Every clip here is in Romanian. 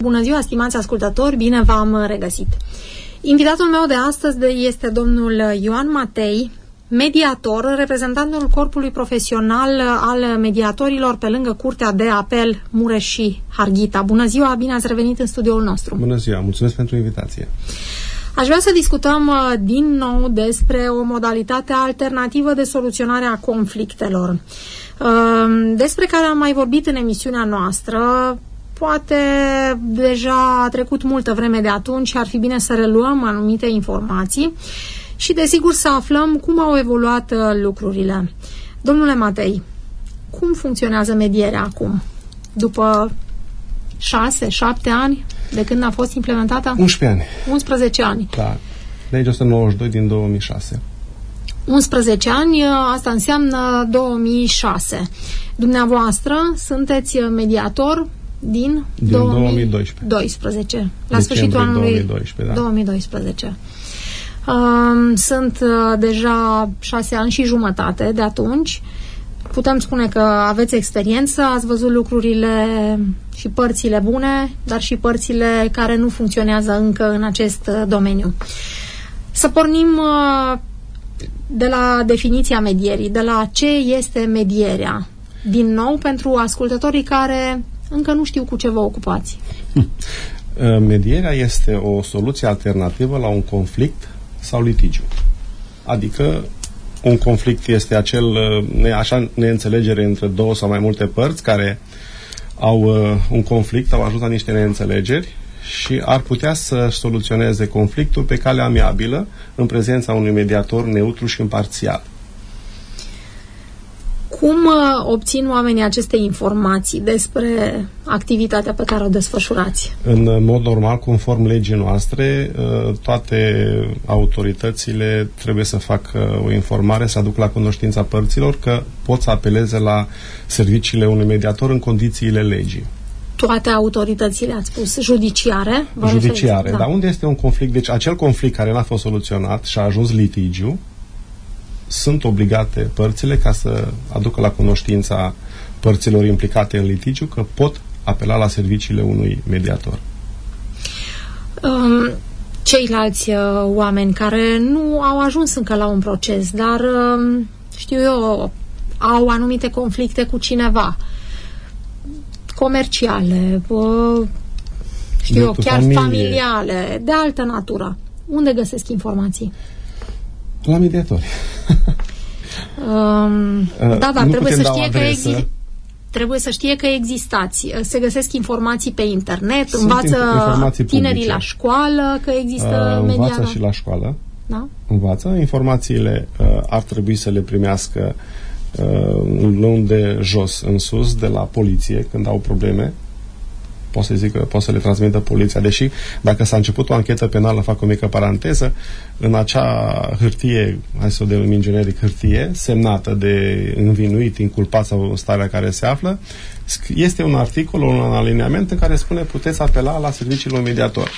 Bună ziua, stimați ascultători, bine v-am regăsit. Invitatul meu de astăzi este domnul Ioan Matei, mediator, reprezentantul Corpului Profesional al Mediatorilor pe lângă Curtea de Apel Mureș și Harghita. Bună ziua, bine ați revenit în studioul nostru. Bună ziua, mulțumesc pentru invitație. Aș vrea să discutăm din nou despre o modalitate alternativă de soluționare a conflictelor, despre care am mai vorbit în emisiunea noastră. Poate deja a trecut multă vreme de atunci și ar fi bine să reluăm anumite informații și, desigur, să aflăm cum au evoluat lucrurile. Domnule Matei, cum funcționează medierea acum? După 6-7 ani de când a fost implementată? 11 ani. 11 ani. Da. Legea 192 din 2006. 11 ani, asta înseamnă 2006. Dumneavoastră sunteți mediator din 2012. La sfârșitul anului 2012. Da. 2012. Sunt deja 6 ani și jumătate de atunci. Putem spune că aveți experiență, ați văzut lucrurile și părțile bune, dar și părțile care nu funcționează încă în acest domeniu. Să pornim de la definiția medierii, de la ce este medierea. Din nou, pentru ascultătorii care încă nu știu cu ce vă ocupați. Medierea este o soluție alternativă la un conflict sau litigiu. Adică un conflict este acel neînțelegere între două sau mai multe părți care au un conflict, au ajuns la niște neînțelegeri și ar putea să soluționeze conflictul pe cale amiabilă în prezența unui mediator neutru și imparțial. Cum obțin oamenii aceste informații despre activitatea pe care o desfășurați? În mod normal, conform legii noastre, toate autoritățile trebuie să facă o informare, să aducă la cunoștința părților că pot să apeleze la serviciile unui mediator în condițiile legii. Toate autoritățile, ați spus, judiciare? Judiciare, da. Dar unde este un conflict? Deci acel conflict care n-a fost soluționat și a ajuns litigiu, sunt obligate părțile ca să aducă la cunoștința părților implicate în litigiu că pot apela la serviciile unui mediator. Ceilalți oameni care nu au ajuns încă la un proces, dar știu eu, au anumite conflicte cu cineva, comerciale, știu eu, chiar familiale, de altă natură. Unde găsesc informații? La mediatori. Da, dar trebuie să știe că existați. Se găsesc informații pe internet, învață tinerii publice la școală că există mediator. Învață și la școală. Da? Învață. Informațiile ar trebui să le primească luând de jos în sus, de la poliție, când au probleme. Pot să zic că pot să le transmită poliția, deși dacă s-a început o anchetă penală, fac o mică paranteză, în acea hârtie, hai să o denumim generic hârtie, semnată de învinuit, inculpat sau în starea care se află, este un articol, un alineament în care spune puteți apela la serviciul mediator.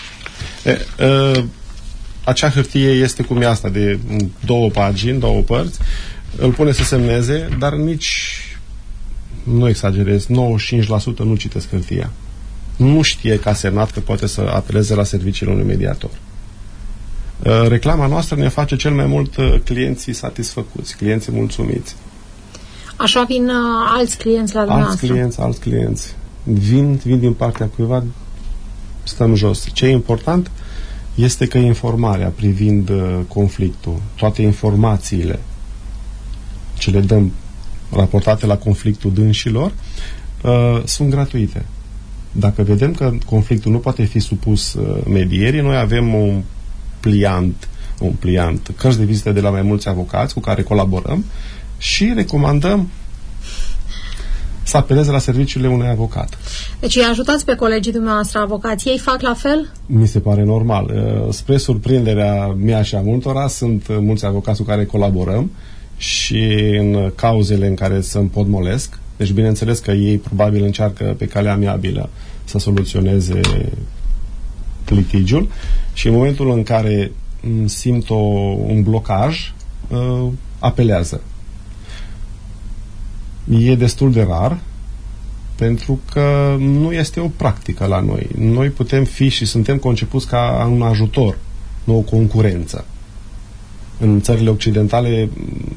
Acea hârtie este cum e asta, de 2 pagini, 2 părți, îl pune să semneze, dar nici, nu exagerez, 95% nu citesc hârtia. Nu știe ca semnat că poate să apeleze la serviciile unui mediator. Reclama noastră ne face cel mai mult clienții satisfăcuți, clienții mulțumiți. Așa vin alți clienți la dumneavoastră? Alți clienți. Vin din partea cuiva, stăm jos. Ce e important este că informarea privind conflictul, toate informațiile ce le dăm raportate la conflictul dânșilor, sunt gratuite. Dacă vedem că conflictul nu poate fi supus medierii, noi avem un pliant, cărți de vizită de la mai mulți avocați cu care colaborăm și recomandăm să apeleze la serviciile unui avocat. Deci îi ajutați pe colegii dumneavoastră avocați, ei fac la fel? Mi se pare normal. Spre surprinderea mea și a multora, sunt mulți avocați cu care colaborăm și în cauzele în care se împotmolesc. Deci, bineînțeles că ei probabil încearcă pe calea amiabilă să soluționeze litigiul și în momentul în care simt un blocaj, apelează. E destul de rar, Pentru că nu este o practică la noi. Noi putem fi și suntem concepuți ca un ajutor, nu o concurență. În țările occidentale,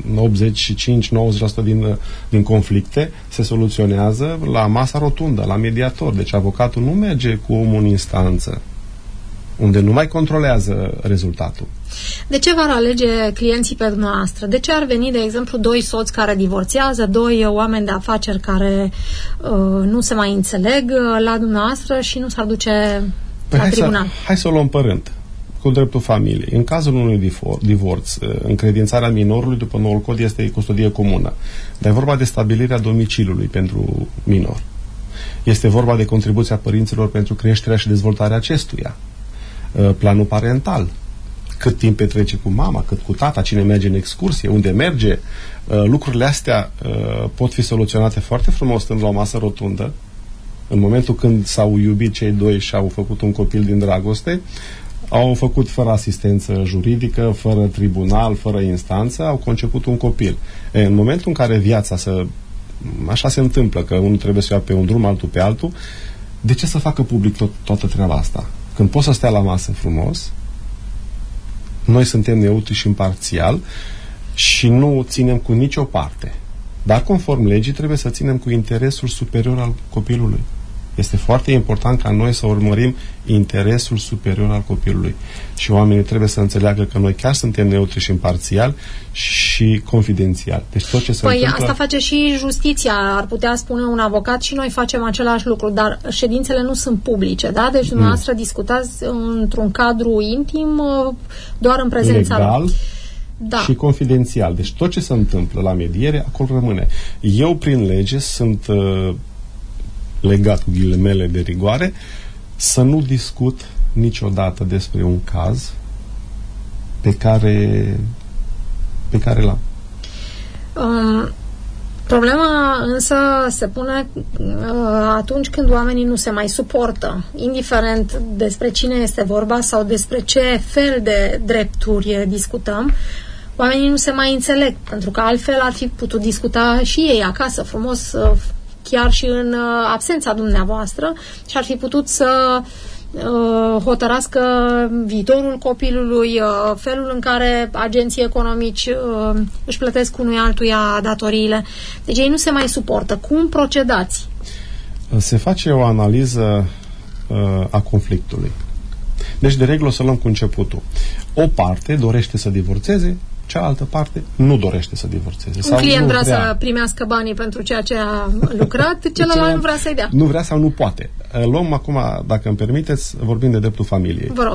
85-90% din conflicte se soluționează la masa rotundă, la mediator. Deci avocatul nu merge cu omul în instanță, unde nu mai controlează rezultatul. De ce v-ar alege clienții pe dumneavoastră? De ce ar veni, de exemplu, doi soți care divorțează, doi oameni de afaceri care nu se mai înțeleg la dumneavoastră și nu s-ar duce la tribunal? Hai să o luăm pe rând, cu dreptul familiei. În cazul unui divorț, încredințarea minorului după noul cod este custodie comună. Dar e vorba de stabilirea domiciliului pentru minor. Este vorba de contribuția părinților pentru creșterea și dezvoltarea acestuia. Planul parental. Cât timp petrece cu mama, cât cu tata, cine merge în excursie, unde merge. Lucrurile astea pot fi soluționate foarte frumos stând la o masă rotundă. În momentul când s-au iubit cei doi și au făcut un copil din dragoste, au făcut fără asistență juridică, fără tribunal, fără instanță, au conceput un copil. În momentul în care viața așa se întâmplă, că unul trebuie să ia pe un drum, altul pe altul, de ce să facă public toată treaba asta? Când poți să stea la masă frumos, noi suntem neutri și imparțial și nu ținem cu nicio parte. Dar conform legii trebuie să ținem cu interesul superior al copilului. Este foarte important ca noi să urmărim interesul superior al copilului. Și oamenii trebuie să înțeleagă că noi chiar suntem neutri și imparțiali și confidențiali. Deci tot ce se întâmplă... asta face și justiția, ar putea spune un avocat, și noi facem același lucru, dar ședințele nu sunt publice, da? Deci dumneavoastră discutați într-un cadru intim, doar în prezența legal da. Și confidențial. Deci tot ce se întâmplă la mediere, acolo rămâne. Eu, prin lege, sunt legat cu ghilimele de rigoare să nu discut niciodată despre un caz pe care l-am. Problema însă se pune atunci când oamenii nu se mai suportă, indiferent despre cine este vorba sau despre ce fel de drepturi discutăm. Oamenii nu se mai înțeleg, pentru că altfel ar fi putut discuta și ei acasă frumos, chiar și în absența dumneavoastră, și ar fi putut să hotărască viitorul copilului, felul în care agenții economici își plătesc unui altuia datoriile. Deci ei nu se mai suportă. Cum procedați? Se face o analiză a conflictului. Deci, de regulă, să luăm cu începutul. O parte dorește să divorțeze, cealaltă parte nu dorește să divorțeze. Un client vrea să primească banii pentru ceea ce a lucrat, celălalt nu vrea să-i dea. Nu vrea sau nu poate. Luăm acum, dacă îmi permiteți, vorbim de dreptul familiei. Vă rog.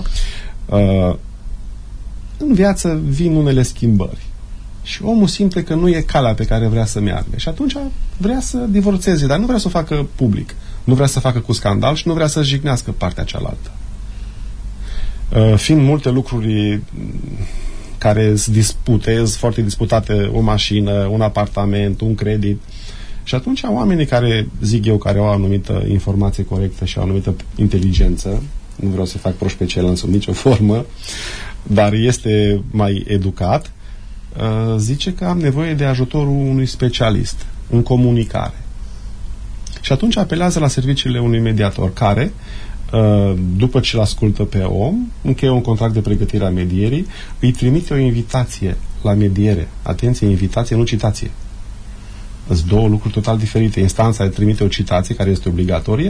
În viață vin unele schimbări și omul simte că nu e calea pe care vrea să meargă și atunci vrea să divorțeze, dar nu vrea să o facă public. Nu vrea să facă cu scandal și nu vrea să jignească partea cealaltă. Fiind multe lucruri care sunt foarte disputate, o mașină, un apartament, un credit. Și atunci oamenii care, zic eu, care au o anumită informație corectă și o anumită inteligență, nu vreau să fac proști pe ceilalți sub nicio formă, dar este mai educat, zice că am nevoie de ajutorul unui specialist în comunicare. Și atunci apelează la serviciile unui mediator care, după ce îl ascultă pe om, încheie un contract de pregătire a medierii, îi trimite o invitație la mediere. Atenție, invitație, nu citație. Sunt două lucruri total diferite. Instanța îi trimite o citație care este obligatorie.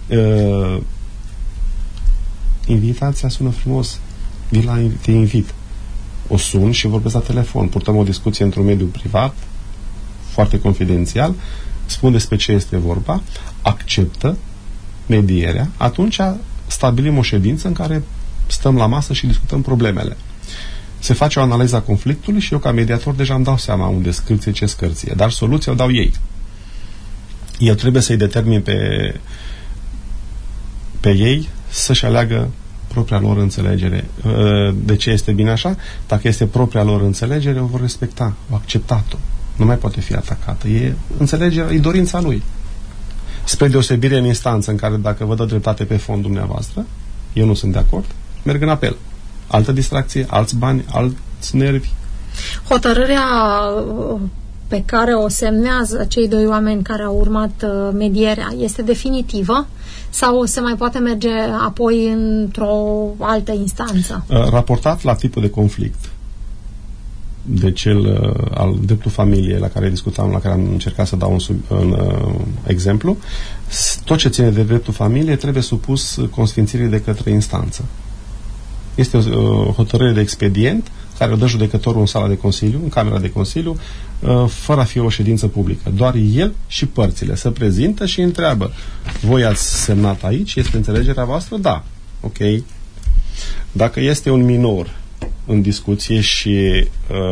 Invitația sună frumos. Te invit. O sun și vorbesc la telefon. Purtăm o discuție într-un mediu privat, foarte confidențial, spun despre ce este vorba, acceptă medierea, atunci stabilim o ședință în care stăm la masă și discutăm problemele. Se face o analiză a conflictului și eu ca mediator deja îmi dau seama unde scârție, ce scârție, dar soluția o dau ei. Eu trebuie să-i determin pe ei să-și aleagă propria lor înțelegere. De ce este bine așa? Dacă este propria lor înțelegere, o vor respecta, o acceptat-o. Nu mai poate fi atacată. E înțelegerea, e dorința lui. Spre deosebire în instanță în care dacă vă dă dreptate pe fond dumneavoastră, eu nu sunt de acord, merg în apel. Altă distracție, alți bani, alți nervi. Hotărârea pe care o semnează cei doi oameni care au urmat medierea este definitivă sau se mai poate merge apoi într-o altă instanță? Raportat la tipul de conflict, de cel al dreptul familiei la care discutam, la care am încercat să dau un exemplu, tot ce ține de dreptul familiei trebuie supus consfințirii de către instanță. Este o hotărâre de expedient care o dă judecătorul în sala de consiliu, în camera de consiliu, fără a fi o ședință publică. Doar el și părțile se prezintă și întreabă: voi ați semnat aici? Este înțelegerea voastră? Da. Ok. Dacă este un minor în discuție și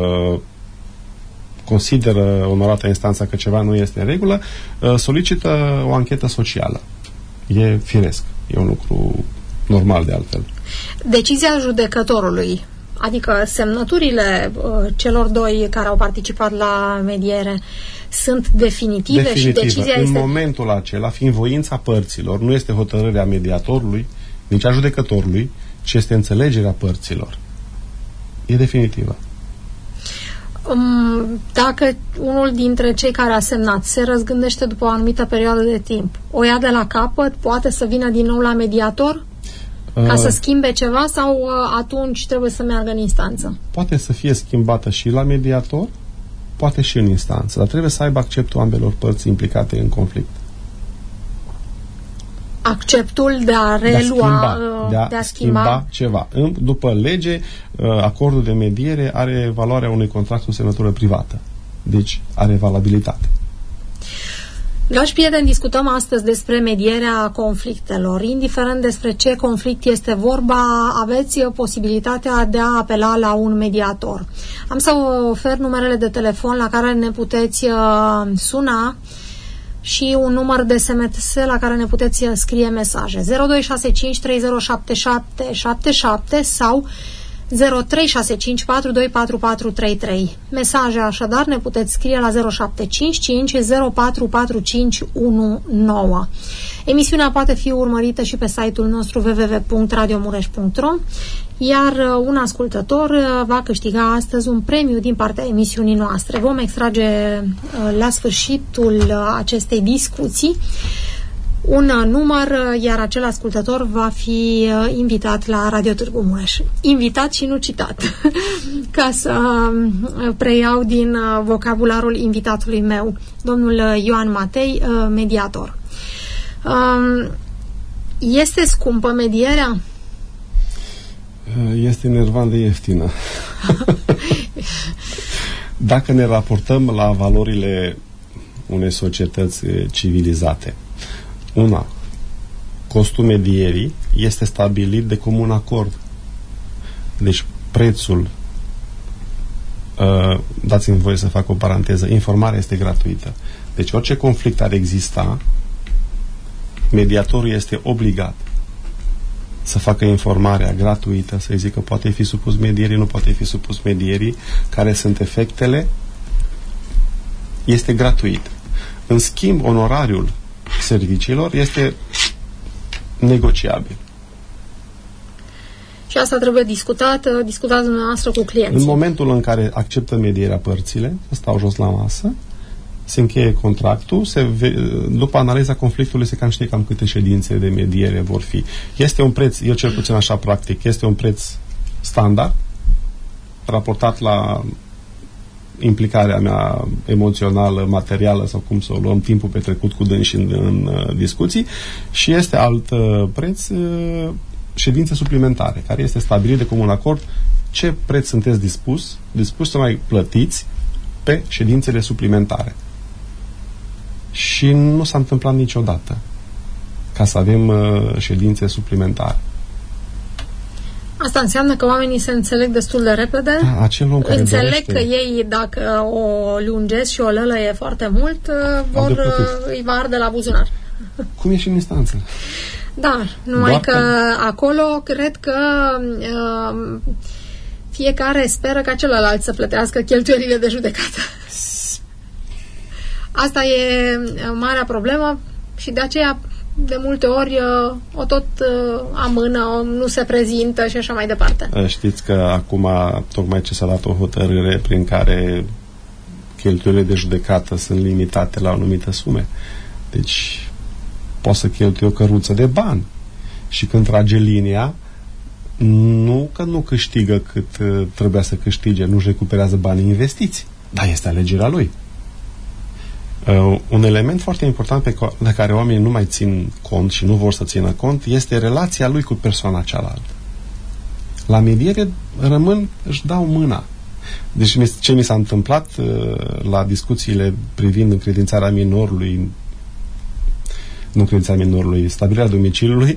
consideră onorata instanța că ceva nu este în regulă, solicită o anchetă socială. E firesc. E un lucru normal de altfel. Decizia judecătorului, adică semnăturile celor doi care au participat la mediere, sunt definitive și decizia în momentul acela, fiind voința părților, nu este hotărârea mediatorului, nici a judecătorului, ci este înțelegerea părților. E definitivă. Dacă unul dintre cei care a semnat se răzgândește după o anumită perioadă de timp, o ia de la capăt, poate să vină din nou la mediator ca să schimbe ceva sau atunci trebuie să meargă în instanță? Poate să fie schimbată și la mediator, poate și în instanță, dar trebuie să aibă acceptul ambelor părți implicate în conflict. Acceptul de a relua, de a schimba ceva. După lege, acordul de mediere are valoarea unui contract cu semnătură privată. Deci are valabilitate. Dragi prieteni, discutăm astăzi despre medierea conflictelor. Indiferent despre ce conflict este vorba, aveți posibilitatea de a apela la un mediator. Am să vă ofer numerele de telefon la care ne puteți suna și un număr de SMS la care ne puteți scrie mesaje. 0265 307777 sau 0365424433. Mesaje așadar ne puteți scrie la 0755 044519. Emisiunea poate fi urmărită și pe site-ul nostru www.radiomureș.ro, iar un ascultător va câștiga astăzi un premiu din partea emisiunii noastre. Vom extrage la sfârșitul acestei discuții un număr, iar acel ascultător va fi invitat la Radio Târgu Mureș. Invitat și nu citat, ca să preiau din vocabularul invitatului meu, domnul Ioan Matei, mediator. Este scumpă medierea? Este enervant de ieftină. Dacă ne raportăm la valorile unei societăți civilizate, costul medierii este stabilit de comun acord. Deci prețul, dați-mi voie să fac o paranteză, informarea este gratuită. Deci orice conflict ar exista, mediatorul este obligat să facă informarea gratuită, să-i zică poate fi supus medierii, nu poate fi supus medierii, care sunt efectele, este gratuit. În schimb, onorariul serviciilor este negociabil. Și asta trebuie discutat dumneavoastră cu clienții. În momentul în care acceptă medierea părțile, stau jos la masă, se încheie contractul, după analiza conflictului se știe cam câte ședințe de mediere vor fi. Este un preț, eu cel puțin așa practic, este un preț standard, raportat la implicarea mea emoțională, materială sau cum să o luăm, timpul petrecut cu dânsi în discuții, și este alt preț, ședințe suplimentare, care este stabilit de comun acord ce preț sunteți dispus să mai plătiți pe ședințele suplimentare. Și nu s-a întâmplat niciodată ca să avem ședințe suplimentare. Asta înseamnă că oamenii se înțeleg destul de repede. Da, acel om care înțeleg dorește, că ei, dacă o lungesc și o lălăie foarte mult, îi va arde la buzunar. Cum e și în instanță. Da, numai că acolo cred că fiecare speră ca celălalt să plătească cheltuielile de judecată. Asta e marea problemă și de aceea de multe ori o tot amână, nu se prezintă și așa mai departe. Știți că acum tocmai ce s-a dat o hotărâre prin care cheltuielile de judecată sunt limitate la o anumită sume. Deci poți să cheltui o căruță de bani și când trage linia, nu că nu câștigă cât trebuia să câștige, nu-și recuperează banii investiți, dar este alegerea lui. Un element foarte important de care oamenii nu mai țin cont și nu vor să țină cont este relația lui cu persoana cealaltă. La mediere își dau mâna. Deci ce mi s-a întâmplat la discuțiile privind încredințarea minorului, stabilirea domiciliului,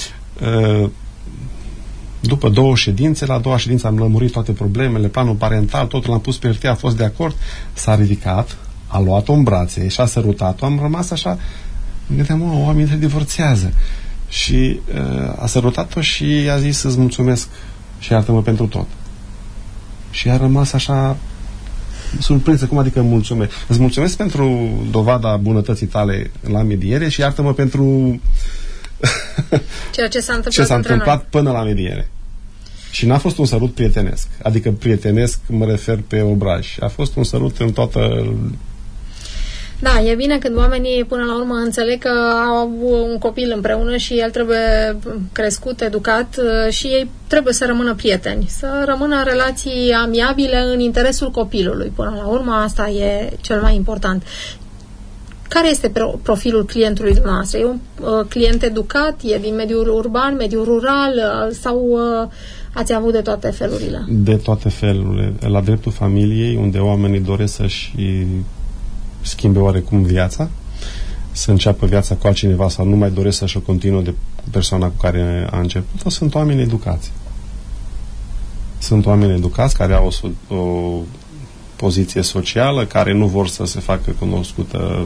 după 2 ședințe, la a doua ședință am lămurit toate problemele, planul parental, totul l-am pus pe hârtie, a fost de acord, s-a ridicat, a luat-o în brațe și a sărutat-o, am rămas așa, mă gândeam, oamenii se divorțează. Și a sărutat-o și a zis, îți mulțumesc și iartă-mă pentru tot. Și a rămas așa surprinsă, cum adică mulțumesc? Îți mulțumesc pentru dovada bunătății tale la mediere și iartă-mă pentru ceea ce s-a întâmplat până la mediere. Și n-a fost un sărut prietenesc. Adică prietenesc mă refer pe obraj. A fost un sărut în toată... Da, e bine când oamenii până la urmă înțeleg că au un copil împreună și el trebuie crescut, educat și ei trebuie să rămână prieteni, să rămână relații amiabile în interesul copilului. Până la urmă asta e cel mai important. Care este profilul clientului dumneavoastră? E un client educat? E din mediul urban, mediul rural? Sau ați avut de toate felurile? De toate felurile. La dreptul familiei, unde oamenii doresc să-și schimbe oarecum viața, să înceapă viața cu altcineva sau nu mai doresc să-și o continuă de persoana cu care a început, sunt oameni educați. Sunt oameni educați care au o poziție socială, care nu vor să se facă cunoscută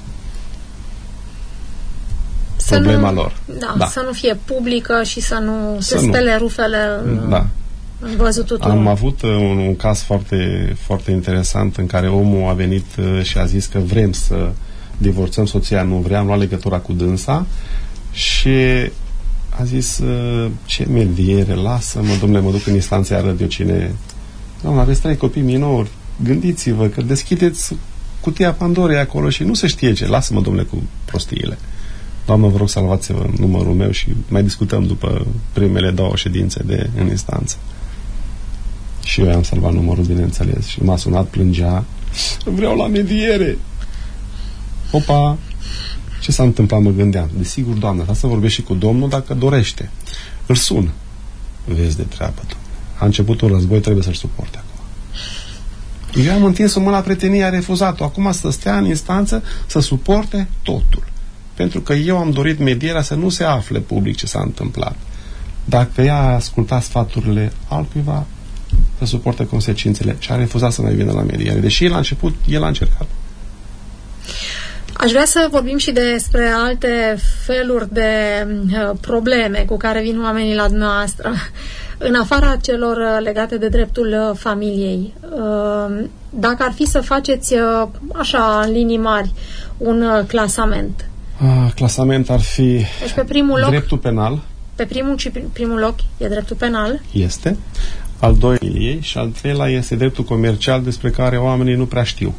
problema lor. Da, să nu fie publică și să nu se spele rufele în văzutul tuturor. Am avut un caz foarte, foarte interesant în care omul a venit și a zis că vrem să divorțăm soția, nu vrea, am luat legătura cu dânsa și a zis ce mediere, lasă-mă, domnule, mă duc în instanță, arăt eu cine... Doamne, aveți 3 copii minori, gândiți-vă că deschideți cutia Pandorei acolo și nu se știe ce, lasă-mă, domnule, cu prostiile. Doamnă, vă rog, salvați-vă numărul meu și mai discutăm după primele 2 ședințe în instanță. Și eu am salvat numărul, bineînțeles, și m-a sunat, plângea, vreau la mediere. Opa, ce s-a întâmplat, mă gândeam. Desigur, doamnă, să vorbesc și cu domnul dacă dorește. Îl sun. Vezi de treabă, domnule. A început un război, trebuie să-l suporte acum. Eu am întins o mână la prietenie, a refuzat-o. Acum să stea în instanță să suporte totul. Pentru că eu am dorit medierea să nu se afle public ce s-a întâmplat. Dacă ea a ascultat sfaturile altcuiva, să suporte consecințele și a refuzat să mai vină la mediere. Deși la început, el a încercat. Aș vrea să vorbim și despre alte feluri de probleme cu care vin oamenii la dumneavoastră. În afara celor legate de dreptul familiei, dacă ar fi să faceți așa, în linii mari, un clasament. Clasament ar fi deci pe primul loc, dreptul penal. Pe primul loc e dreptul penal. Este. Al doilea ei și al treilea este dreptul comercial, despre care oamenii nu prea știu.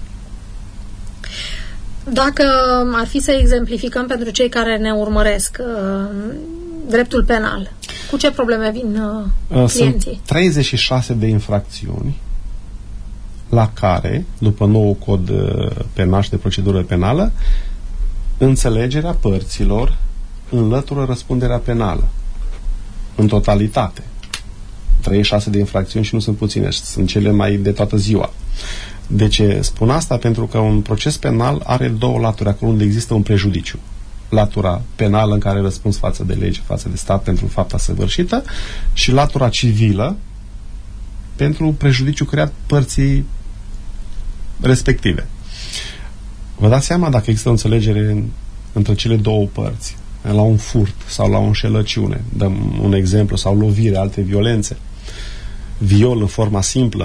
Dacă ar fi să exemplificăm pentru cei care ne urmăresc dreptul penal, cu ce probleme vin clienții? Sunt 36 de infracțiuni la care, după nou cod penal și de procedură penală, înțelegerea părților înlătură răspunderea penală în totalitate. 36 de infracțiuni și nu sunt puține, sunt cele mai de toată ziua. De ce spun asta? Pentru că un proces penal are 2 laturi, acolo unde există un prejudiciu. Latura penală în care răspunzi față de lege, față de stat pentru fapta săvârșită, și latura civilă pentru prejudiciu creat părții respective. Vă dați seama, dacă există o înțelegere între cele 2 părți, la un furt sau la o înșelăciune, dăm un exemplu, sau lovire, alte violențe, viol în forma simplă,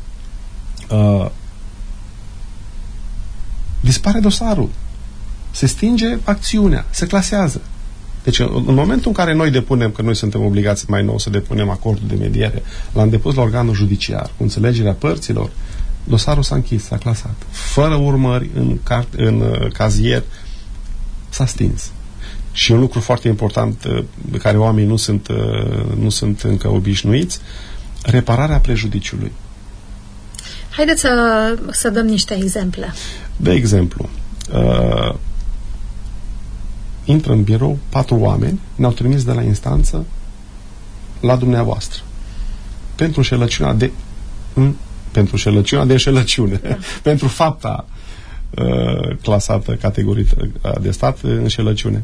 dispare dosarul, se stinge acțiunea, se clasează. Deci în momentul în care noi depunem, că noi suntem obligați mai nou să depunem acordul de mediere, l-am depus la organul judiciar cu înțelegerea părților, Dosarul s-a închis, s-a clasat. Fără urmări în cazier, s-a stins. Și un lucru foarte important de care oamenii nu sunt încă obișnuiți, repararea prejudiciului. Haideți să dăm niște exemple. De exemplu, intră în birou 4 oameni, ne-au trimis de la instanță la dumneavoastră pentru înșelăciunea de înșelăciune, pentru fapta clasată categorie de stat, înșelăciune.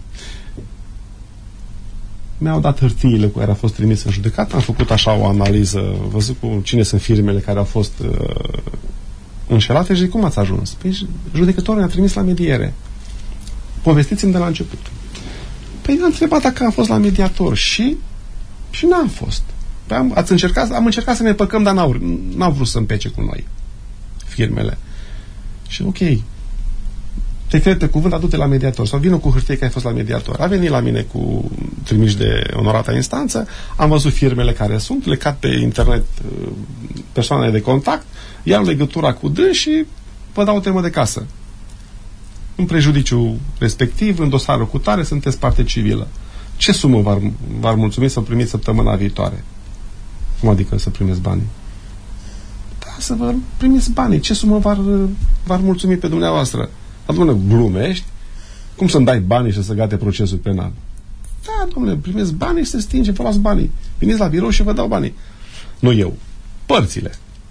Mi-au dat hârtiile cu care a fost trimis în judecată, am făcut așa o analiză, văzut cu cine sunt firmele care au fost înșelate și zic, cum ați ajuns? Păi judecătorul ne-a trimis la mediere. Povestiți-mi de la început. Păi am întrebat dacă am fost la mediator și n-am fost. Păi am încercat să ne păcăm, dar n-au vrut să împece cu noi firmele. Și ok, te cred pe cuvânt, adu-te la mediator sau vină cu hârtie că ai fost la mediator. A venit la mine cu trimiși de onorata instanță, am văzut firmele care sunt, lecat pe internet persoanele de contact, iau legătura cu dâns și vă dau o temă de casă. În prejudiciu respectiv, în dosarul cu tare, sunteți parte civilă. Ce sumă v-ar mulțumi să primiți săptămâna viitoare? Cum adică să primiți banii? Da, să vă primiți banii. Ce sumă v-ar mulțumi pe dumneavoastră? Dom'le, glumești? Cum să-mi dai banii și să gate procesul penal? Da, dom'le, primiți banii și se stinge, vă luați banii. Veniți la birou și vă dau banii. Nu eu. Părțile.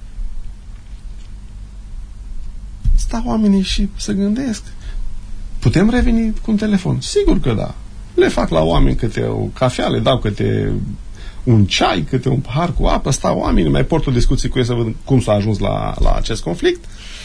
Stau oamenii și se gândesc. Putem reveni cu un telefon? Sigur că da. Le fac la oameni câte o cafea, le dau câte un ceai, câte un pahar cu apă, stau oamenii, mai port o discuție cu ei să văd cum s-a ajuns la acest conflict.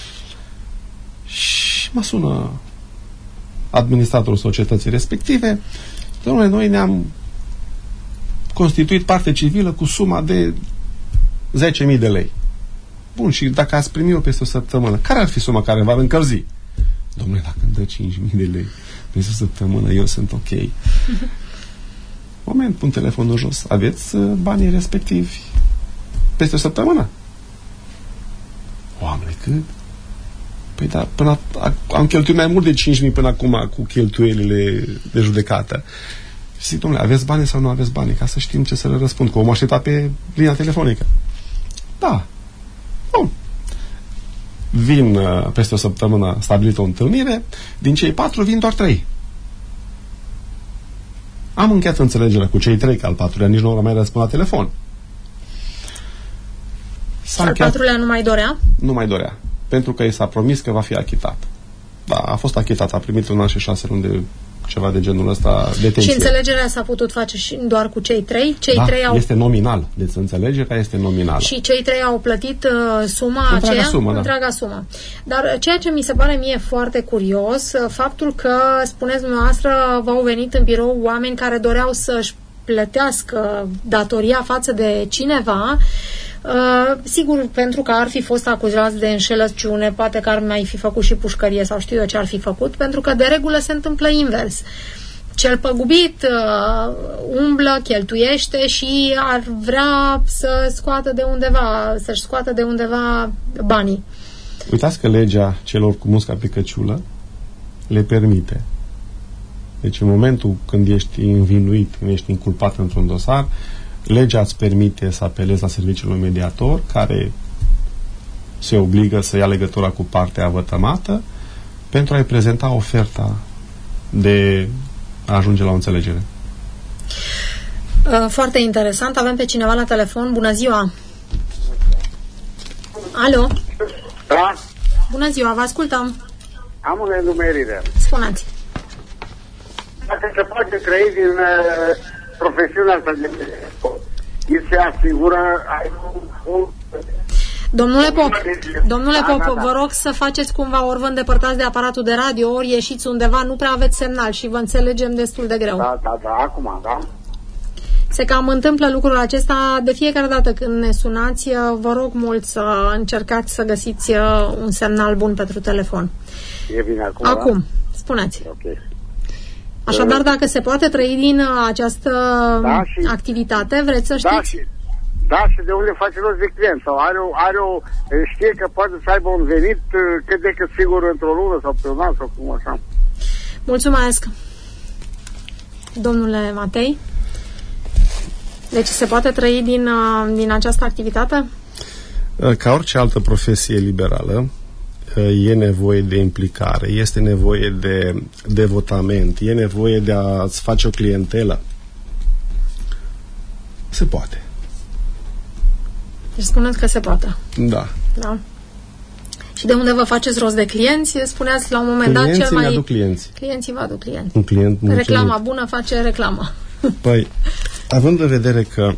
Și mă sună administratorul societății respective. Dom'le, noi ne-am constituit parte civilă cu suma de 10.000 de lei. Bun, și dacă ați primi-o peste o săptămână, care ar fi suma care v-ar încălzi? Dom'le, dacă îmi dă 5.000 de lei peste o săptămână, eu sunt ok. Moment, pun telefonul jos. Aveți banii respectivi peste o săptămână? Oameni, cât? Păi da, am cheltuit mai mult de 5.000 până acum cu cheltuielile de judecată. Și zic, dom'le, aveți bani sau nu aveți bani? Ca să știm ce să le răspund, că om aștepta pe linia telefonică. Da. Bun. Vin peste o săptămână stabilită o întâlnire, din cei 4 vin doar 3. Am încheiat înțelegerea cu cei 3, că al 4-lea nici nu mai răspund la telefon. Al 4-lea nu mai dorea? Nu mai dorea. Pentru că i s-a promis că va fi achitat. Da, a fost achitat, a primit 1 an și 6 luni de ceva de genul ăsta, detenție. Și înțelegerea s-a putut face și doar cu cei 3? Cei da, 3 este nominal. Deci înțelegerea este nominală. Și cei 3 au plătit suma aceea? Întreaga sumă. Dar ceea ce mi se pare mie foarte curios, faptul că, spuneți dumneavoastră, v-au venit în birou oameni care doreau să-și plătească datoria față de cineva. Sigur, pentru că ar fi fost acuzați de înșelăciune, poate că ar mai fi făcut și pușcărie sau știu eu ce ar fi făcut, pentru că de regulă se întâmplă invers. Cel păgubit umblă, cheltuiește și ar vrea să scoată de undeva, să-și scoată de undeva banii. Uitați că legea celor cu musca pe căciulă le permite. Deci în momentul când ești învinuit, când ești inculpat într-un dosar, legea îți permite să apelezi la serviciul mediator, care se obligă să ia legătura cu partea vătămată pentru a-i prezenta oferta de a ajunge la o înțelegere. Foarte interesant. Avem pe cineva la telefon. Bună ziua! Alo? Da? Bună ziua, vă ascultăm. Am o nedumerire. Spuneți. Dacă se poate trăi din profesiunea asta de îi se asigură Domnule Pop, vă rog să faceți cumva, ori vă îndepărtați de aparatul de radio, ori ieșiți undeva, nu prea aveți semnal și vă înțelegem destul de greu. Da, acum, da. Se cam întâmplă lucrul acesta de fiecare dată când ne sunați, vă rog mult să încercați să găsiți un semnal bun pentru telefon. E bine acum? Acum, da? spuneți. Ok. Așadar, dacă se poate trăi din această activitate, vreți să știți? Da, și de unde face rost de client? Sau știe că poate să aibă un venit cât de cât sigur într-o lună sau pe un an sau cum așa. Mulțumesc, domnule Matei. Deci se poate trăi din această activitate? Ca orice altă profesie liberală, e nevoie de implicare, este nevoie de devotament, e nevoie de a-ți face o clientelă. Se poate. Deci spuneți că se poate. Da. Da. Și de unde vă faceți rost de clienți? Spuneați la un moment dat cel mai... aduc clienți. Clienții vă aduc clienți. Un client mulțumit. Reclama bună face reclamă. Păi, având în vedere că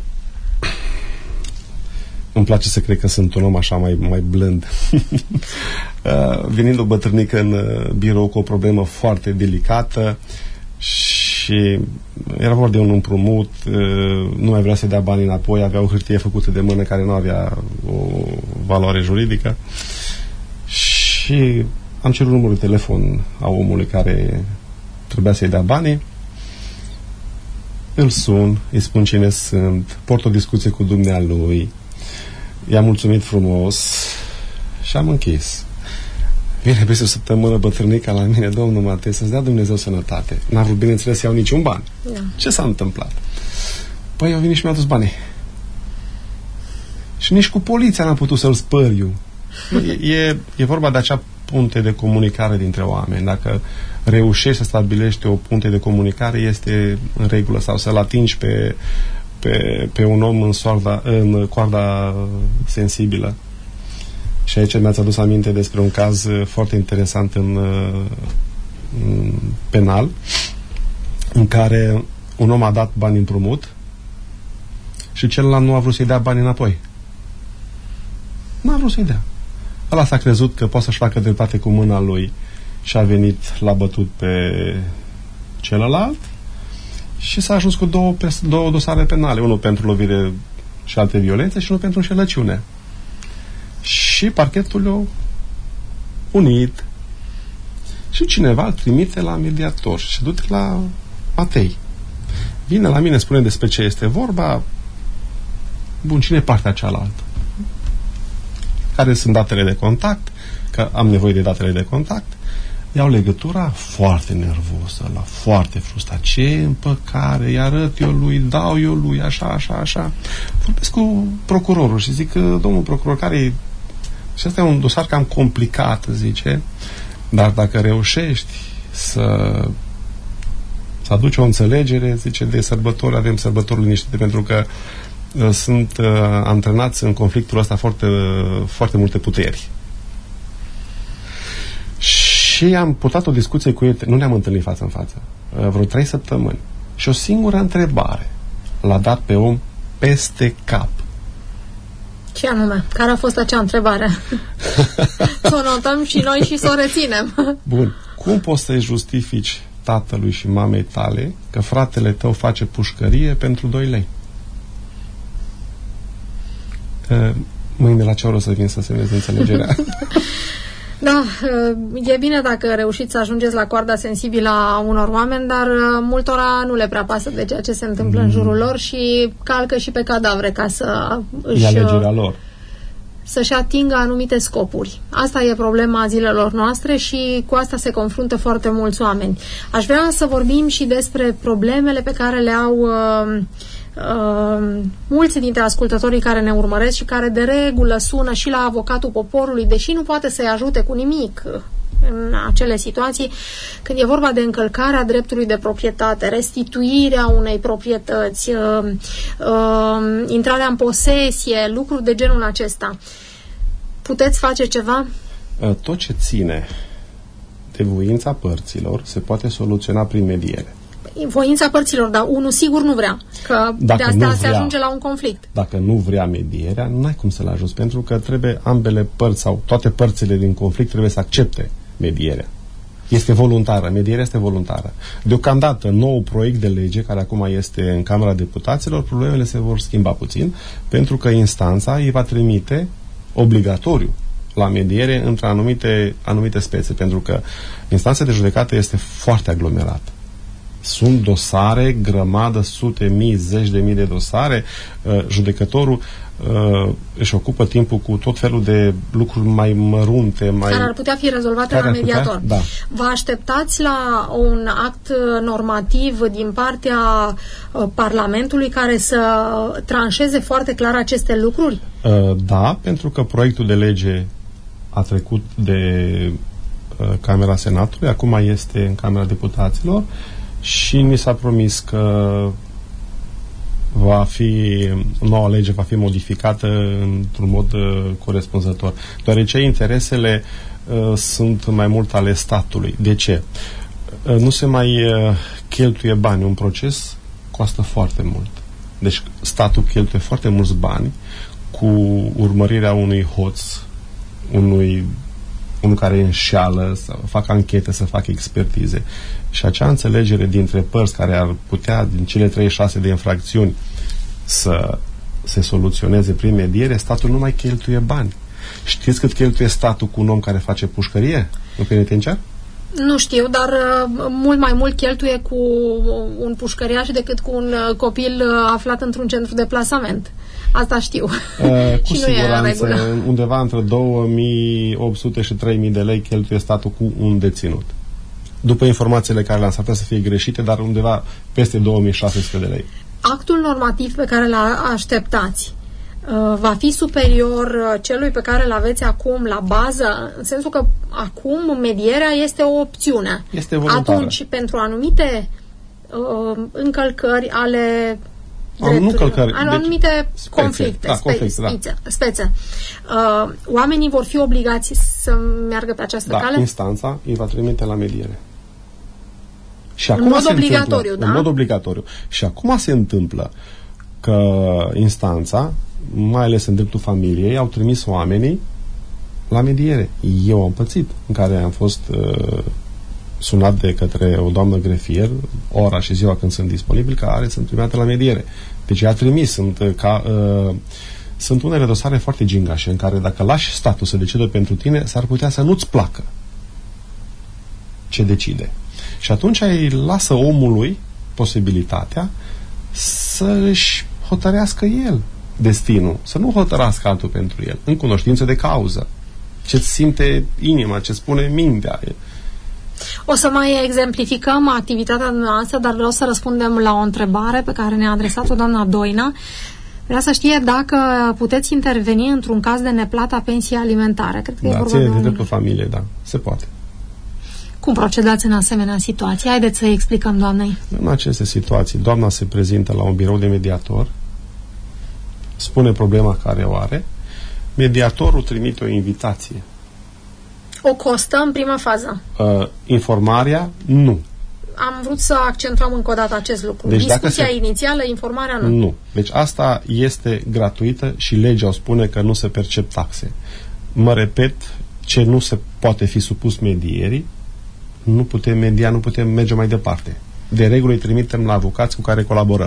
îmi place să cred că sunt un om așa mai blând. Venind o bătrânică în birou cu o problemă foarte delicată și era vorba de un împrumut, nu mai vrea să dea bani înapoi, avea o hârtie făcută de mână care nu avea o valoare juridică și am cerut numărul de telefon a omului care trebuia să-i dea banii. Îl sun, îi spun cine sunt, port o discuție cu dumnealui, i-am mulțumit frumos și am închis. Vine peste o săptămână bătrânica la mine: domnul Matei, să-ți dea Dumnezeu sănătate. N-a vrut, bineînțeles, să iau niciun ban. Ce s-a întâmplat? Păi eu venit și mi-a dus banii. Și nici cu poliția n-am putut să-l spăr eu. E vorba de acea punte de comunicare dintre oameni. Dacă reușești să stabilești o punte de comunicare, este în regulă. Sau să-l atingi pe un om în coarda sensibilă. Și aici mi-ați adus aminte despre un caz foarte interesant în penal, în care un om a dat bani împrumut și celălalt nu a vrut să-i dea bani înapoi. Nu a vrut să-i dea. Ăla s-a crezut că poate să-și facă dreptate cu mâna lui și a venit, l-a bătut pe celălalt și s-a ajuns cu două dosare penale, unul pentru lovire și alte violențe și unul pentru înșelăciune. Și parchetul l-a unit și cineva îl trimite la mediator și du-te la Matei. Vine la mine, spune despre ce este vorba. Bun, cine e partea cealaltă? Care sunt datele de contact? Că am nevoie de datele de contact. Iau legătura, foarte nervos ăla, foarte frustrat. Ce împăcare, îi arăt eu lui, dau eu lui, așa. Vorbesc cu procurorul și zic: domnul procuror, care și asta e un dosar cam complicat, zice, dar dacă reușești să aduci o înțelegere, zice, de sărbători, avem sărbători liniștite, pentru că sunt antrenați în conflictul ăsta foarte, foarte multe puteri. Și am purtat o discuție cu ei, nu ne-am întâlnit față în față, vreo 3 săptămâni. Și o singură întrebare l-a dat pe om peste cap. Ce anume? Care a fost acea întrebare? Să o notăm și noi și să o reținem. Bun. Cum poți să-i justifici tatălui și mamei tale că fratele tău face pușcărie pentru 2 lei? Mâine la ce oră să vin să semnezi înțelegerea? Da, e bine dacă reușiți să ajungeți la coarda sensibilă a unor oameni, dar multora nu le prea pasă de ceea ce se întâmplă în jurul lor și calcă și pe cadavre ca să își... E alegerea lor. Să-și atingă anumite scopuri. Asta e problema zilelor noastre și cu asta se confruntă foarte mulți oameni. Aș vrea să vorbim și despre problemele pe care le au mulți dintre ascultătorii care ne urmăresc și care de regulă sună și la avocatul poporului, deși nu poate să-i ajute cu nimic în acele situații, când e vorba de încălcarea dreptului de proprietate, restituirea unei proprietăți, intrarea în posesie, lucruri de genul acesta. Puteți face ceva? Tot ce ține de voința părților se poate soluționa prin mediere. Voința părților, dar unul sigur nu vrea, că de asta se ajunge la un conflict. Dacă nu vrea medierea, nu ai cum să-l ajuți, pentru că trebuie ambele părți sau toate părțile din conflict trebuie să accepte medierea. Este voluntară, medierea este voluntară. Deocamdată, nou proiect de lege, care acum este în Camera Deputaților, problemele se vor schimba puțin, pentru că instanța îi va trimite obligatoriu la mediere între anumite spețe, pentru că instanța de judecată este foarte aglomerată. Sunt dosare, grămadă, sute, mii, zeci de mii de dosare. Judecătorul își ocupă timpul cu tot felul de lucruri mai mărunte, care ar putea fi rezolvate la mediator. Da. Vă așteptați la un act normativ din partea Parlamentului care să tranșeze foarte clar aceste lucruri? Da, pentru că proiectul de lege a trecut de Camera Senatului, acum este în Camera Deputaților și mi s-a promis că noua lege va fi modificată într-un mod corespunzător, deoarece interesele sunt mai mult ale statului. De ce? Nu se mai cheltuie bani. Un proces costă foarte mult. Deci statul cheltuie foarte mulți bani cu urmărirea unui hoț, unul care înșeală, să facă anchete, să facă expertize. Și acea înțelegere dintre părți care ar putea, din cele 36 de infracțiuni, să se soluționeze prin mediere, statul nu mai cheltuie bani. Știți cât cheltuie statul cu un om care face pușcărie în penitenciar? Nu știu, dar mult mai mult cheltuie cu un pușcăriaș decât cu un copil aflat într-un centru de plasament. Asta știu. Cu siguranță, undeva între 2800 și 3000 de lei cheltuie statul cu un deținut. După informațiile care le-am, s-ar putea să fie greșite, dar undeva peste 2600 de lei. Actul normativ pe care l așteptați va fi superior celui pe care îl aveți acum la bază, în sensul că acum medierea este o opțiune. Este voluntară. Atunci, pentru anumite încălcări ale anumite conflicte, spețe. Oamenii vor fi obligați să meargă pe această cale? Instanța îi va trimite la mediere. Și în mod obligatoriu, da? În mod obligatoriu. Și acum se întâmplă că instanța, mai ales în dreptul familiei, au trimis oamenii la mediere. Eu am pățit, în care am fost sunat de către o doamnă grefier, ora și ziua când sunt disponibil, care sunt primate la mediere. Deci i-a trimis. Sunt unele dosare foarte gingașe, în care dacă lași statul să decidă pentru tine, s-ar putea să nu-ți placă ce decide. Și atunci îi lasă omului posibilitatea să își hotărească el destinul, să nu hotărască altul pentru el, în cunoștință de cauză. Ce-ți simte inima, ce spune mintea. O să mai exemplificăm activitatea noastră, dar vreau să răspundem la o întrebare pe care ne-a adresat-o doamna Doina. Vrea să știe dacă puteți interveni într-un caz de neplată a pensiei alimentare. Cred că e vorba de dreptul familiei, da, se poate. Cum procedați în asemenea situații? Haideți să explicăm doamnei. În aceste situații, doamna se prezintă la un birou de mediator, spune problema care o are, mediatorul trimite o invitație. O costă în prima fază? Informarea, nu. Am vrut să accentuăm încă o dată acest lucru. Deci discuția inițială, informarea nu. Nu. Deci asta este gratuită și legea o spune că nu se percep taxe. Mă repet, ce nu se poate fi supus medierii, nu putem media, nu putem merge mai departe. De regulă îi trimitem la avocați cu care colaborăm.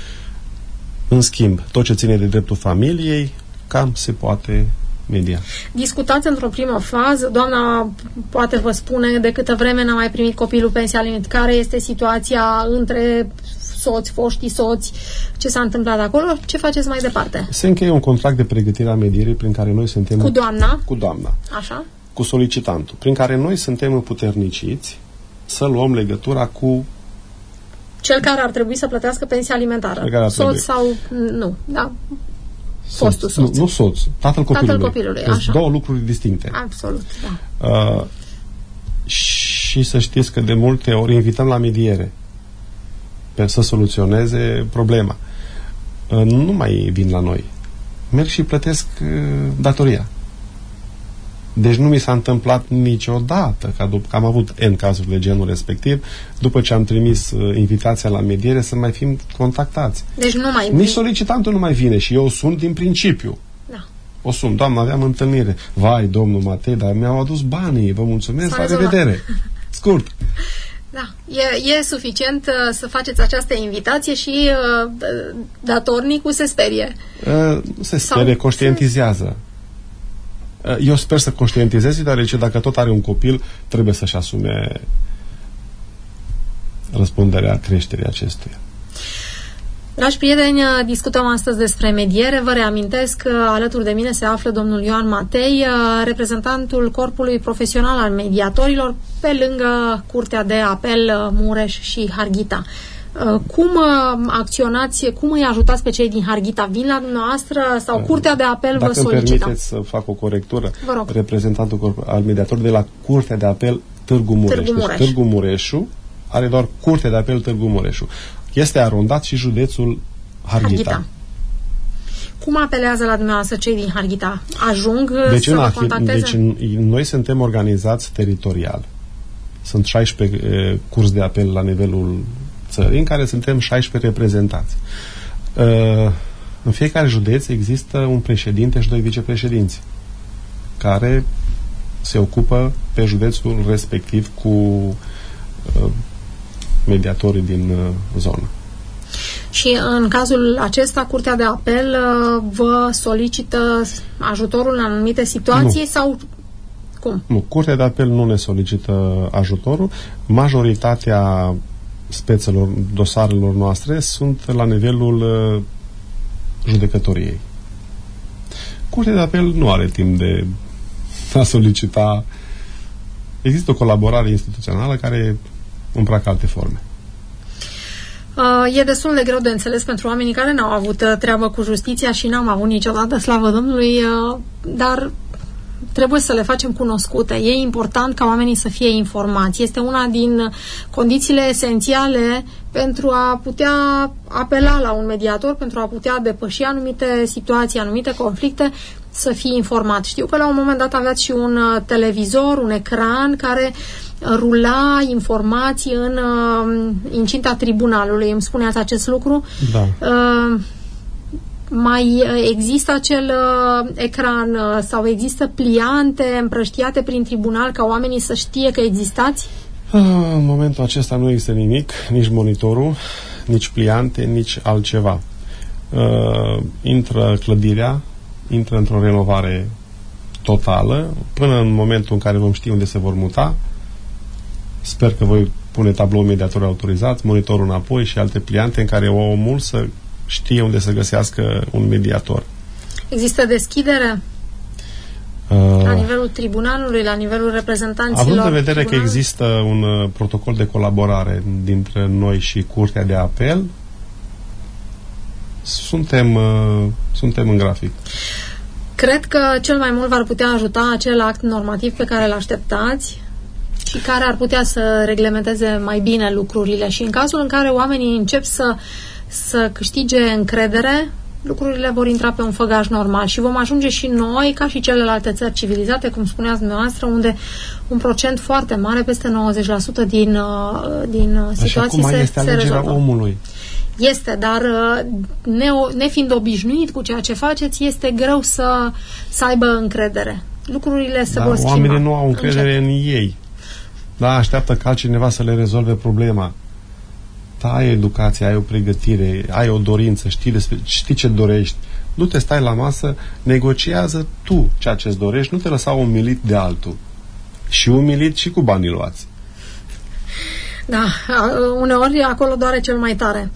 În schimb, tot ce ține de dreptul familiei, cam se poate media. Discutați într-o primă fază, doamna poate vă spune de câtă vreme n-a mai primit copilul pensia alimentară, care este situația între soți, foștii soți, ce s-a întâmplat acolo, ce faceți mai departe? Se încheie un contract de pregătire a medierii prin care noi suntem... Cu doamna? Cu doamna. Așa? Cu solicitantul, prin care noi suntem împuterniciți să luăm legătura cu cel care ar trebui să plătească pensia alimentară. Soț sau... Nu, da? Fostul soț. Nu soț, tatăl copilului. Sunt două lucruri distincte. Absolut, da. Și să știți că de multe ori invităm la mediere să soluționeze problema. Nu mai vin la noi. Merg și plătesc datoria. Deci nu mi s-a întâmplat niciodată că am avut N cazuri de genul respectiv, după ce am trimis invitația la mediere, să mai fim contactați. Deci nu mai nici solicitantul nu mai vine și eu sunt din principiu. Da. O sun, doamnă, aveam întâlnire. Vai, domnul Matei, dar mi-au adus banii, vă mulțumesc, la revedere. Scurt. Da, e suficient să faceți această invitație și datornicul se sperie. Se sperie, conștientizează. Eu sper să conștientizezi, deoarece dacă tot are un copil, trebuie să-și asume răspunderea creșterii acestuia. Dragi prieteni, discutăm astăzi despre mediere. Vă reamintesc că alături de mine se află domnul Ioan Matei, reprezentantul Corpului Profesional al Mediatorilor, pe lângă Curtea de Apel Mureș și Harghita. Cum acționați, cum îi ajutați pe cei din Harghita? Vin la dumneavoastră sau Curtea de Apel vă solicită? Dacă îmi permiteți să fac o corectură, reprezentantul al mediatorului de la Curtea de Apel Târgu Mureș. Deci Târgu Mureșu are doar Curtea de Apel Târgu Mureșu. Este arondat și județul Harghita. Cum apelează la dumneavoastră cei din Harghita? Ajung să vă contacteze? Deci noi suntem organizați teritorial. Sunt 16 curți de apel la nivelul țării, în care suntem 16 reprezentați. În fiecare județ există un președinte și 2 vicepreședinți care se ocupă pe județul respectiv cu mediatorii din zonă. Și în cazul acesta, Curtea de Apel vă solicită ajutorul în anumite situații? Nu. Sau cum? Nu, Curtea de Apel nu ne solicită ajutorul. Majoritatea spețelor, dosarelor noastre sunt la nivelul judecătoriei. Curtea de Apel nu are timp de a solicita. Există o colaborare instituțională care îmbracă alte forme. E destul de greu de înțeles pentru oamenii care n-au avut treabă cu justiția și n-am avut niciodată, slavă Domnului, dar trebuie să le facem cunoscute. E important ca oamenii să fie informați. Este una din condițiile esențiale pentru a putea apela la un mediator, pentru a putea depăși anumite situații, anumite conflicte, să fii informat. Știu că la un moment dat aveați și un televizor, un ecran care rula informații în incinta tribunalului. Îmi spuneați acest lucru? Da. Mai există acel ecran sau există pliante împrăștiate prin tribunal ca oamenii să știe că existați? În momentul acesta nu există nimic, nici monitorul, nici pliante, nici altceva. Intră clădirea, intră într-o renovare totală, până în momentul în care vom ști unde se vor muta. Sper că voi pune tablou mediator autorizat, monitorul înapoi și alte pliante în care omul să știe unde să găsească un mediator. Există deschidere la nivelul tribunalului, la nivelul reprezentanților? Având în vedere că există un protocol de colaborare dintre noi și Curtea de Apel, suntem în grafic. Cred că cel mai mult v-ar putea ajuta acel act normativ pe care îl așteptați și care ar putea să reglementeze mai bine lucrurile. Și în cazul în care oamenii încep să câștige încredere, lucrurile vor intra pe un făgaș normal și vom ajunge și noi, ca și celelalte țări civilizate, cum spuneați dumneavoastră, unde un procent foarte mare, peste 90% din situații se este alegerea omului. Este, dar nefiind obișnuit cu ceea ce faceți, este greu să aibă încredere. Lucrurile se vor schimba. Oamenii nu au încredere în ei. Da, așteaptă ca cineva să le rezolve problema. Da, ai educație, ai o pregătire, ai o dorință, știi ce dorești. Nu te stai la masă, negociază tu ceea ce-ți dorești, nu te lăsa umilit de altul. Și umilit și cu banii luați. Da, uneori acolo doare cel mai tare.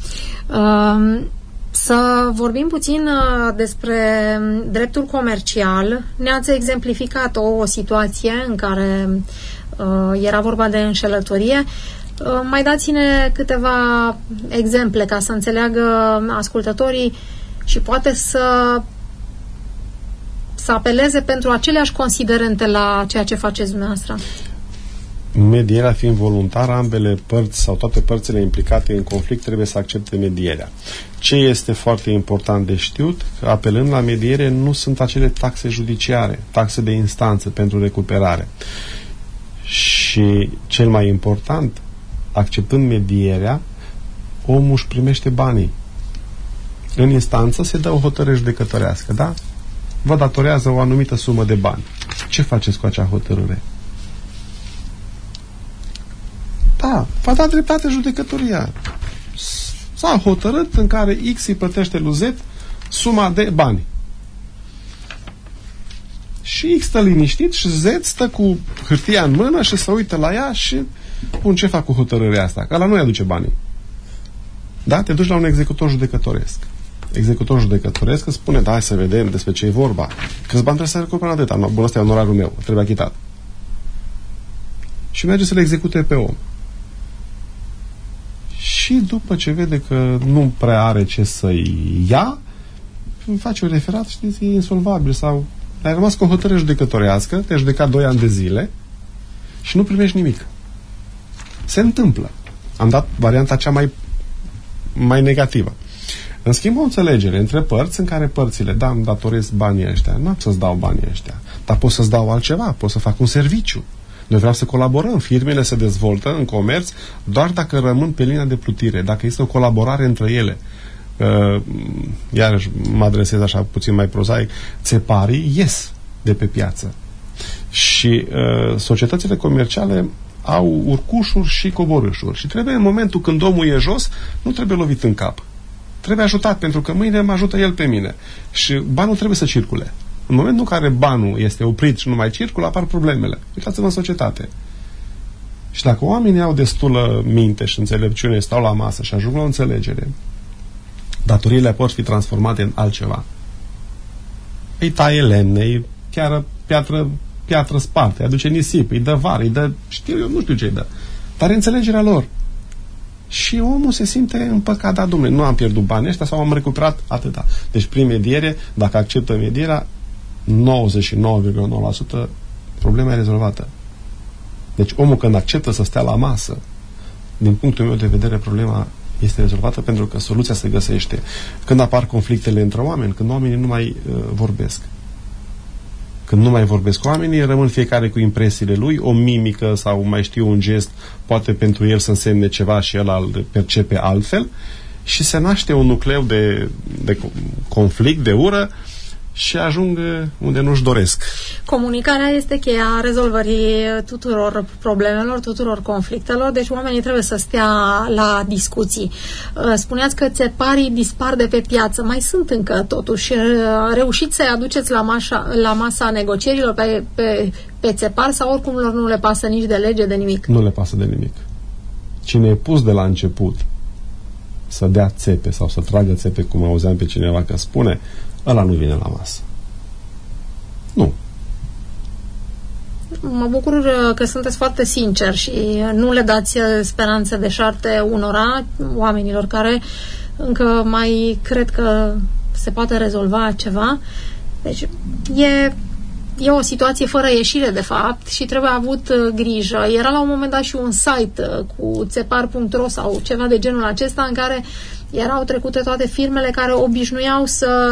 Să vorbim puțin despre dreptul comercial. Ne-ați exemplificat o situație în care era vorba de înșelătorie. Mai dați-ne câteva exemple ca să înțeleagă ascultătorii și poate să apeleze pentru aceleași considerente la ceea ce faceți dumneavoastră. Medierea fiind voluntară, ambele părți sau toate părțile implicate în conflict trebuie să accepte medierea. Ce este foarte important de știut? Că apelând la mediere nu sunt acele taxe judiciare, taxe de instanță pentru recuperare. Și cel mai important, acceptând medierea, omul își primește banii. În instanță se dă o hotărâre judecătorească, da? Vă datorează o anumită sumă de bani. Ce faceți cu acea hotărâre? Da, va da dreptate judecătoria. S-a hotărât în care X îi plătește lui Z suma de bani. Și X stă liniștit și Z stă cu hârtia în mână și se uită la ea și bun, ce fac cu hotărârea asta? Că ăla nu-i aduce banii. Da? Te duci la un executor judecătoresc. Executor judecătoresc îți spune, da, hai să vedem despre ce e vorba. Câți bani trebuie să recuperăm atâta? Bun, ăsta e onorarul meu, trebuie achitat. Și merge să le execute pe om. Și după ce vede că nu prea are ce să-i ia, face un referat și zice, e insolvabil sau ai rămas cu o hotărâre judecătorească, te-ai judecat 2 ani de zile și nu primești nimic. Se întâmplă. Am dat varianta cea mai negativă. În schimb, o înțelegere între părți în care părțile, da, îmi datorez banii ăștia, nu am să-ți dau banii ăștia, dar pot să-ți dau altceva, pot să fac un serviciu. Noi vreau să colaborăm, firmele se dezvoltă în comerț doar dacă rămân pe linia de plutire, dacă este o colaborare între ele. Iarăși mă adresez așa puțin mai prozaic, țeparii ies de pe piață. Și societățile comerciale au urcușuri și coborâșuri. Și trebuie, în momentul când omul e jos, nu trebuie lovit în cap. Trebuie ajutat, pentru că mâine mă ajută el pe mine. Și banul trebuie să circule. În momentul în care banul este oprit și nu mai circulă, apar problemele. Uitați-vă în societate. Și dacă oamenii au destulă minte și înțelepciune, stau la masă și ajung la o înțelegere, datoriile pot fi transformate în altceva. Îi taie lemne, îi chiar piatră spartă, îi aduce nisip, îi dă var, îi dă, nu știu ce îi dă. Dar înțelegerea lor. Și omul se simte împăcat, da, domnule, nu am pierdut banii ăștia sau am recuperat atâta. Deci prin mediere, dacă acceptă medierea, 99,9% problema e rezolvată. Deci omul când acceptă să stea la masă, din punctul meu de vedere, problema este rezolvată pentru că soluția se găsește când apar conflictele între oameni, când oamenii nu mai vorbesc. Când nu mai vorbesc cu oamenii, rămân fiecare cu impresiile lui, o mimică sau mai știu un gest, poate pentru el să însemne ceva și el îl percepe altfel și se naște un nucleu de conflict, de ură și ajung unde nu-și doresc. Comunicarea este cheia rezolvării tuturor problemelor, tuturor conflictelor, deci oamenii trebuie să stea la discuții. Spuneați că țeparii dispar de pe piață. Mai sunt încă, totuși, reușiți să-i aduceți la masa negocierilor pe țepari sau oricum lor nu le pasă nici de lege, de nimic? Nu le pasă de nimic. Cine e pus de la început să dea țepe sau să tragă țepe, cum auzeam pe cineva că spune, ăla nu vine la masă. Nu. Mă bucur că sunteți foarte sinceri și nu le dați speranțe deșarte unora oamenilor care încă mai cred că se poate rezolva ceva. Deci e o situație fără ieșire, de fapt, și trebuie avut grijă. Era la un moment dat și un site cu țepar.ro sau ceva de genul acesta în care erau trecute toate firmele care obișnuiau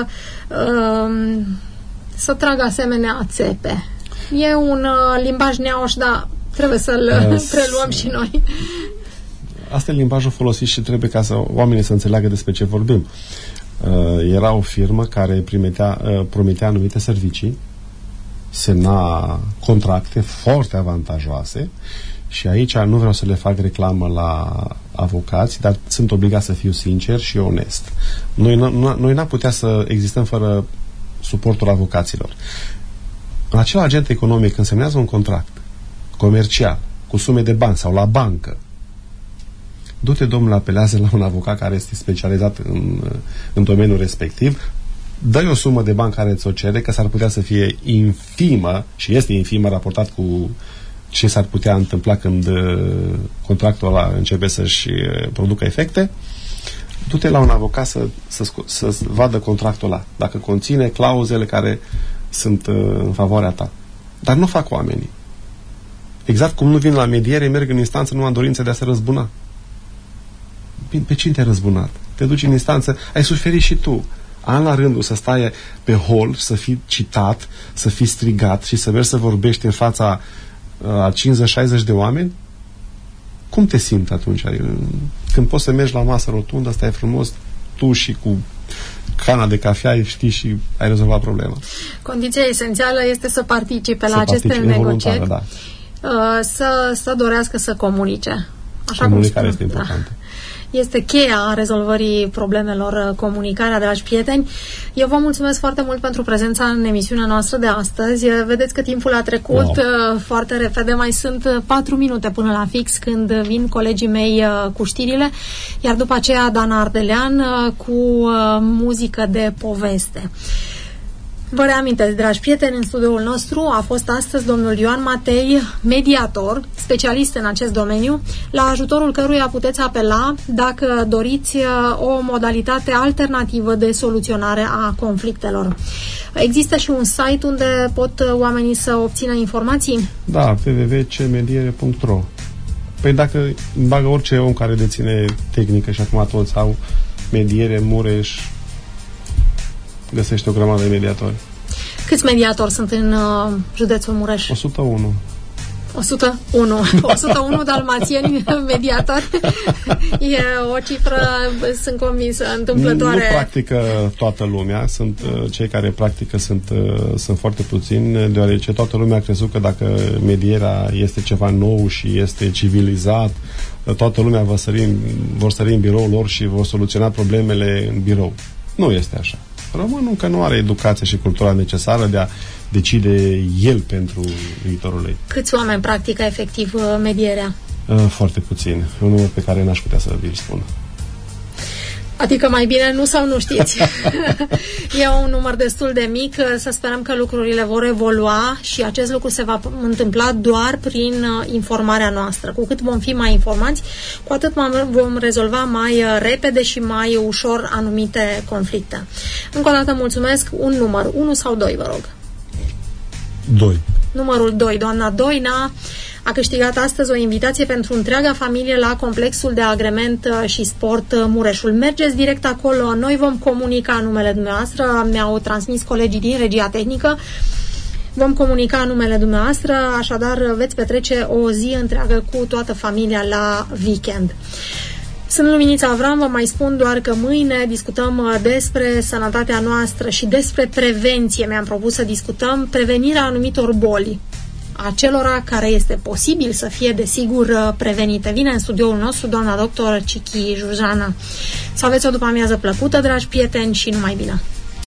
să tragă asemenea țepe. E un limbaj neauș, dar trebuie să-l preluăm și noi. Asta e limbajul folosit și trebuie ca oamenii să înțeleagă despre ce vorbim. Era o firmă care promitea anumite servicii, semna contracte foarte avantajoase și aici nu vreau să le fac reclamă la avocați, dar sunt obligat să fiu sincer și onest. Noi n-am putea să existăm fără suportul avocaților. În acel agent economic, când semnează un contract comercial cu sume de bani sau la bancă, du-te, domnule, apelează la un avocat care este specializat în domeniul respectiv, dă-i o sumă de bani care ți-o cere, că s-ar putea să fie infimă, și este infimă raportat cu ce s-ar putea întâmpla când contractul ăla începe să-și producă efecte. Du-te la un avocat să vadă contractul ăla, dacă conține clauzele care sunt în favoarea ta. Dar nu fac oamenii. Exact cum nu vin la mediere, merg în instanță numai în dorință de a se răzbuna. Pe cine te-ai răzbunat? Te duci în instanță, ai suferit și tu. An la rândul să stai pe hol, să fii citat, să fii strigat și să mergi să vorbești în fața a 50-60 de oameni? Cum te simți atunci? Când poți să mergi la masă rotundă, stai frumos, tu și cu cana de cafea, știi, și ai rezolvat problema. Condiția esențială este să participe la aceste negocieri, da. Să dorească să comunice. Comunicarea este importantă. este cheia rezolvării problemelor, comunicarea, dragi prieteni. Eu vă mulțumesc foarte mult pentru prezența în emisiunea noastră de astăzi. Vedeți că timpul a trecut foarte repede, mai sunt 4 minute până la fix când vin colegii mei cu știrile, iar după aceea Dana Ardelean cu muzică de poveste. Vă reamintesc, dragi prieteni, în studioul nostru a fost astăzi domnul Ioan Matei, mediator, specialist în acest domeniu, la ajutorul căruia puteți apela dacă doriți o modalitate alternativă de soluționare a conflictelor. Există și un site unde pot oamenii să obțină informații? Da, www.cmediere.ro. Păi dacă bagă orice om care deține tehnică și acum toți au mediere, Mureș, găsește o grămadă de mediatori. Câți mediatori sunt în județul Mureș? 101. 101 dalmațieni mediatori. E o cifră, sunt convinsă, întâmplătoare. Nu practică toată lumea. Sunt cei care practică sunt foarte puțini, deoarece toată lumea a crezut că dacă medierea este ceva nou și este civilizat, toată lumea vor sări în biroul lor și vor soluționa problemele în birou. Nu este așa. Românul încă nu are educația și cultura necesară de a decide el pentru viitorul lui. Câți oameni practică efectiv medierea? Foarte puțin. Un număr pe care n-aș putea să vi-l spun. Adică mai bine nu sau nu știți. E un număr destul de mic. Să sperăm că lucrurile vor evolua și acest lucru se va întâmpla doar prin informarea noastră. Cu cât vom fi mai informați, cu atât vom rezolva mai repede și mai ușor anumite conflicte. Încă o dată mulțumesc. Un număr, 1 sau 2, vă rog? 2. Numărul 2, doamna Doina, a câștigat astăzi o invitație pentru întreaga familie la complexul de agrement și sport Mureșul. Mergeți direct acolo, noi vom comunica numele dumneavoastră, mi-au transmis colegii din regia tehnică, vom comunica numele dumneavoastră, așadar veți petrece o zi întreagă cu toată familia la weekend. Sunt Luminița Avram, vă mai spun doar că mâine discutăm despre sănătatea noastră și despre prevenție. Mi-am propus să discutăm prevenirea anumitor boli, acelora care este posibil să fie, desigur, prevenite. Vine în studioul nostru doamna doctor Cichi Jurjana. Să aveți o după-amiază plăcută, dragi prieteni, și numai bine!